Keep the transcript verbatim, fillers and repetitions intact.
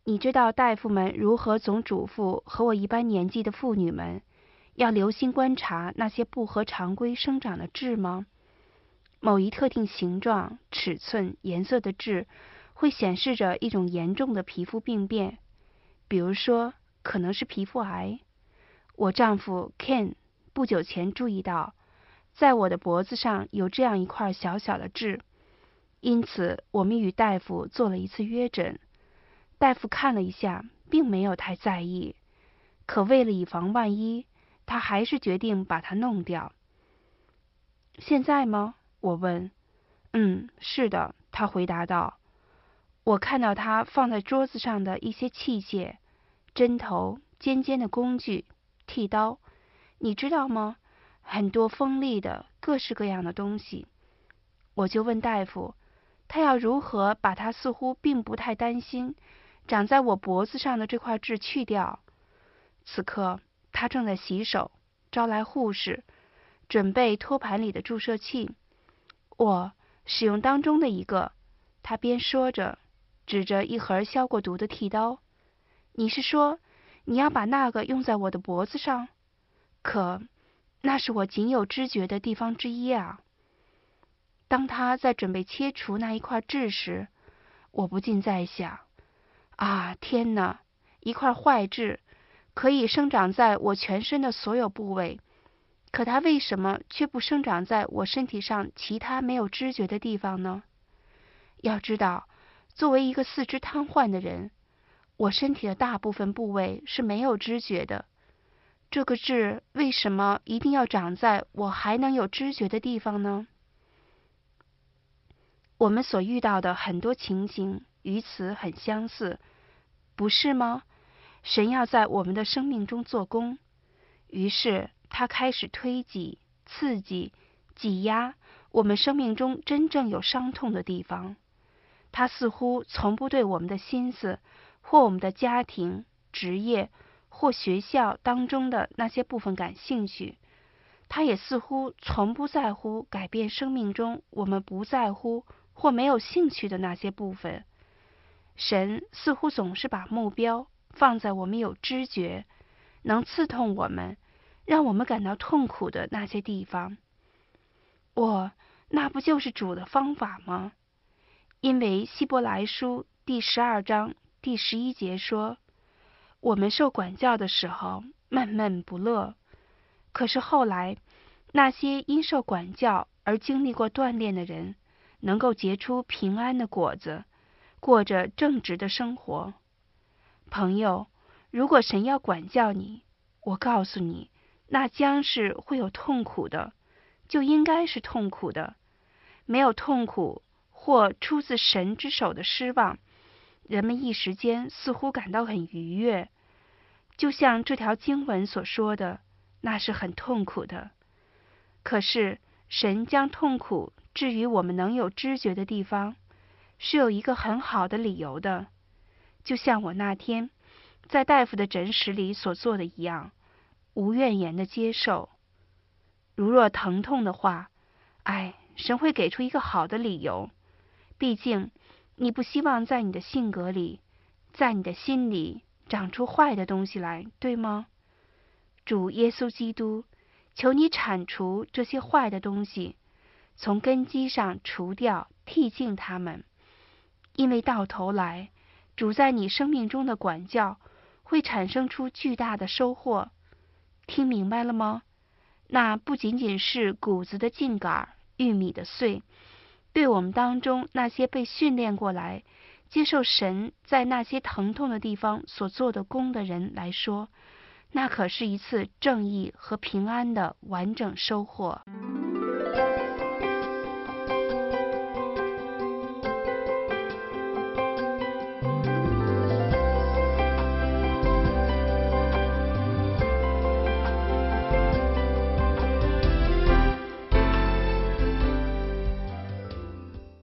你知道大夫们如何总嘱咐和我一般年纪的妇女们，要留心观察那些不合常规生长的痣吗？某一特定形状、尺寸、颜色的痣会显示着一种严重的皮肤病变，比如说可能是皮肤癌。我丈夫 Ken 不久前注意到，在我的脖子上有这样一块小小的痣，因此我们与大夫做了一次约诊。大夫看了一下，并没有太在意，可为了以防万一，他还是决定把它弄掉。现在吗？我问。嗯，是的，他回答道。我看到他放在桌子上的一些器械，针头、尖尖的工具、剃刀，你知道吗？很多锋利的各式各样的东西。我就问大夫，他要如何把他似乎并不太担心长在我脖子上的这块痣去掉。此刻他正在洗手，招来护士，准备托盘里的注射器。我使用当中的一个，他边说着，指着一盒消过毒的剃刀。你是说，你要把那个用在我的脖子上？可，那是我仅有知觉的地方之一啊。当他在准备切除那一块痣时，我不禁在想，啊，天哪！一块坏痣可以生长在我全身的所有部位，可它为什么却不生长在我身体上其他没有知觉的地方呢？要知道，作为一个四肢瘫痪的人，我身体的大部分部位是没有知觉的。这个痣为什么一定要长在我还能有知觉的地方呢？我们所遇到的很多情形与此很相似，不是吗？神要在我们的生命中做工，于是他开始推挤、刺激、挤压我们生命中真正有伤痛的地方。他似乎从不对我们的心思或我们的家庭、职业或学校当中的那些部分感兴趣，他也似乎从不在乎改变生命中我们不在乎或没有兴趣的那些部分。神似乎总是把目标放在我们有知觉、能刺痛我们、让我们感到痛苦的那些地方。我，那不就是主的方法吗？因为希伯来书第十二章第十一节说，我们受管教的时候闷闷不乐，可是后来那些因受管教而经历过锻炼的人，能够结出平安的果子，过着正直的生活。朋友，如果神要管教你，我告诉你，那将是会有痛苦的，就应该是痛苦的。没有痛苦或出自神之手的失望，人们一时间似乎感到很愉悦，就像这条经文所说的，那是很痛苦的。可是神将痛苦置于我们能有知觉的地方，是有一个很好的理由的，就像我那天在大夫的诊室里所做的一样，无怨言的接受。如若疼痛的话，哎，神会给出一个好的理由。毕竟你不希望在你的性格里，在你的心里长出坏的东西来，对吗？主耶稣基督，求你铲除这些坏的东西，从根基上除掉、剔净它们。因为到头来，主在你生命中的管教会产生出巨大的收获。听明白了吗？那不仅仅是谷子的茎秆、玉米的穗，对我们当中那些被训练过来接受神在那些疼痛的地方所做的工的人来说，那可是一次正义和平安的完整收获。